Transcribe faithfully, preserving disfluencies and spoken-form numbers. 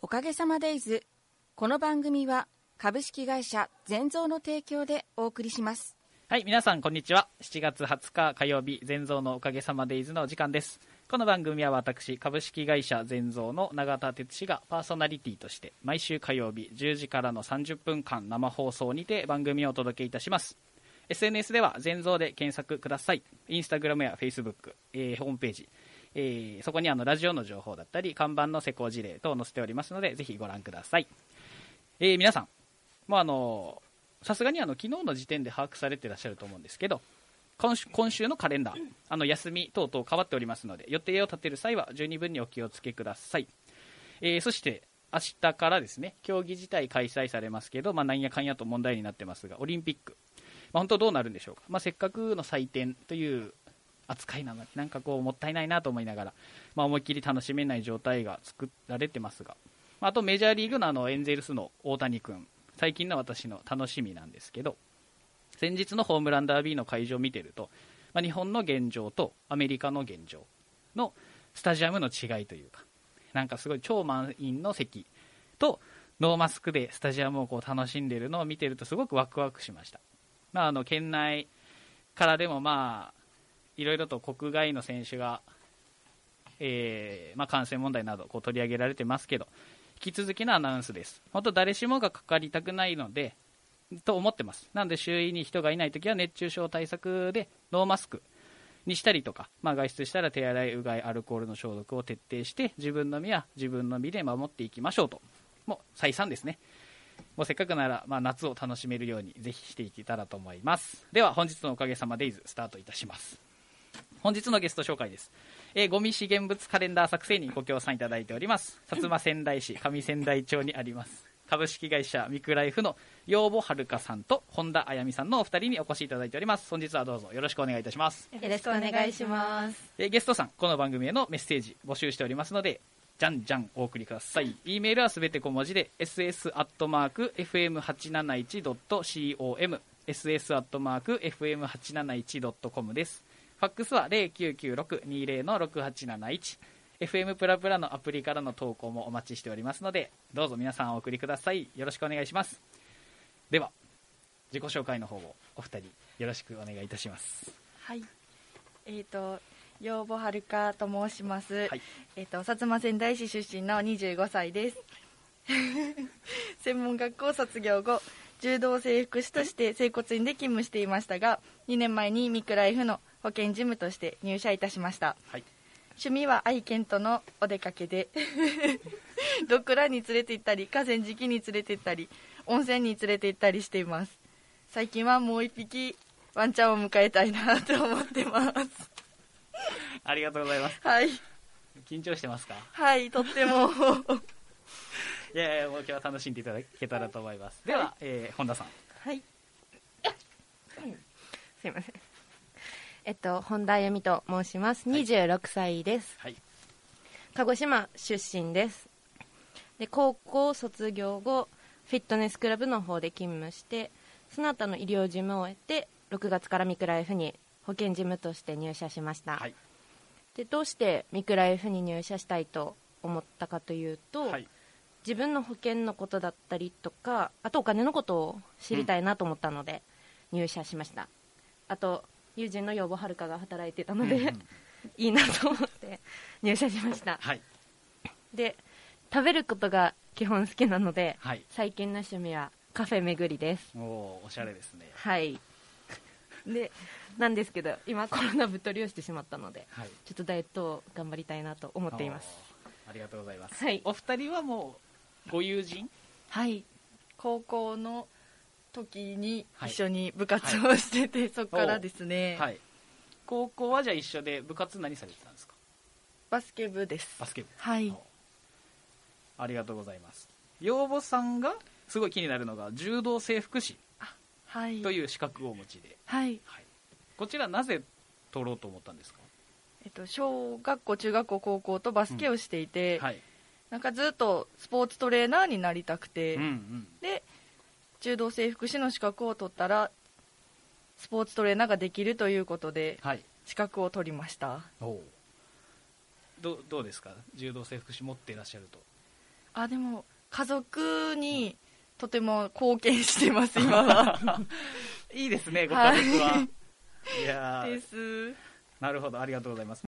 おかげさまデイズ。この番組は株式会社全蔵の提供でお送りします。 はい、皆さんこんにちは。しちがつはつか火曜日、全蔵のおかげさまデイズの時間です。この番組は私、株式会社全蔵の永田哲司がパーソナリティとして毎週火曜日じゅうじからのさんじゅっぷんかん生放送にて番組をお届けいたします。エスエヌエス では全蔵で検索ください。インスタグラムやフェイスブック、えー、ホームページ、えー、そこにあのラジオの情報だったり看板の施工事例等を載せておりますのでぜひご覧ください。えー、皆さんもうあのさすがにあの昨日の時点で把握されていらっしゃると思うんですけど、今週、今週のカレンダー、あの休み等々変わっておりますので予定を立てる際は十二分にお気をつけください。えー、そして明日からですね、競技自体開催されますけど、まあ、なんやかんやと問題になってますが、オリンピック、まあ、本当どうなるんでしょうか。まあ、せっかくの祭典という扱いなのでなんかこうもったいないなと思いながら、まあ、思いっきり楽しめない状態が作られてますが、あとメジャーリーグのあのエンゼルスの大谷君、最近の私の楽しみなんですけど、先日のホームランダービーの会場を見てると、まあ、日本の現状とアメリカの現状のスタジアムの違いというか、なんかすごい超満員の席とノーマスクでスタジアムをこう楽しんでいるのを見てるとすごくワクワクしました。まあ、あの県内からでもまあいろいろと国外の選手が、えーまあ、感染問題などこう取り上げられてますけど、引き続きのアナウンスです。本当誰しもがかかりたくないのでと思ってます。なので周囲に人がいないときは熱中症対策でノーマスクにしたりとか、まあ、外出したら手洗い、うがい、アルコールの消毒を徹底して自分の身は自分の身で守っていきましょうと、もう再三ですね。もうせっかくなら、まあ、夏を楽しめるようにぜひしていけたらと思います。では本日のおかげさまデイズスタートいたします。本日のゲスト紹介です。えー、ゴミ資源物カレンダー作成にご協賛いただいております薩摩川内市上川内町にあります株式会社ミクライフの養母遥さんと本田あやみさんのお二人にお越しいただいております。本日はどうぞよろしくお願いいたします。 よろしくお願いします。 えー、ゲストさん、この番組へのメッセージ募集しておりますのでじゃんじゃんお送りください。 E メールはすべて小文字で エスエス アットマーク エフエムはちなないち ドット コム エスエス アットマーク エフエムはちなないち ドット コム です。ファックスは ゼロきゅうきゅうろくにゼロのろくはちなないち、 エフエム プラプラのアプリからの投稿もお待ちしておりますのでどうぞ皆さんお送りください。よろしくお願いします。では自己紹介の方をお二人よろしくお願いいたします。 はい、えーと養母遥と申します、 はい、 えーと薩摩川内市出身のにじゅうごさいです専門学校卒業後柔道整復師として整骨院で勤務していましたが、にねんまえにミクライフの保健事務として入社いたしました。はい、趣味は愛犬とのお出かけでドッグランに連れて行ったり河川敷に連れて行ったり温泉に連れて行ったりしています。最近はもう一匹ワンちゃんを迎えたいなと思ってますありがとうございます。 はい、 緊張してますか？ はい、とってもいやいやもう今日は楽しんでいただけたらと思います。では、はい、えー、本田さん。 はい、すいません。えっと本田あゆみと申します。にじゅうろくさいです。はい、鹿児島出身です。で高校卒業後フィットネスクラブの方で勤務して、その後の医療事務を終えてろくがつからミクライフに保健事務として入社しました。はい、でどうしてミクライフに入社したいと思ったかというと、はい、自分の保険のことだったりとか、あとお金のことを知りたいなと思ったので入社しました。うん、あと友人の養母遥が働いてたので、うんうん、いいなと思って入社しました。はい、で食べることが基本好きなので、はい、最近の趣味はカフェ巡りです。 おお、おしゃれですね。 はいでなんですけど今コロナ太りをしてしまったので、はい、ちょっとダイエットを頑張りたいなと思っています。 ありがとうございます。 はい、 お二人はもうご友人？ はい、高校の時に一緒に部活をしてて、はい、そこからですね。 はい、高校はじゃあ一緒で部活何されてたんですか？ バスケ部です。 バスケ部。 はい、 ありがとうございます。養母さんがすごい気になるのが柔道整復師という資格をお持ちで、 はいはい、こちらなぜ取ろうと思ったんですか？ えっと、小学校中学校高校とバスケをしていて、うん、はい、なんかずっとスポーツトレーナーになりたくて、うんうん、で柔道整復師の資格を取ったらスポーツトレーナーができるということで、はい、資格を取りました。 おう、ど, どうですか柔道整復師持っていらっしゃると？ あでも家族にとても貢献してます今はいいですねご家族は、はい、いやです。 なるほど、ありがとうございます。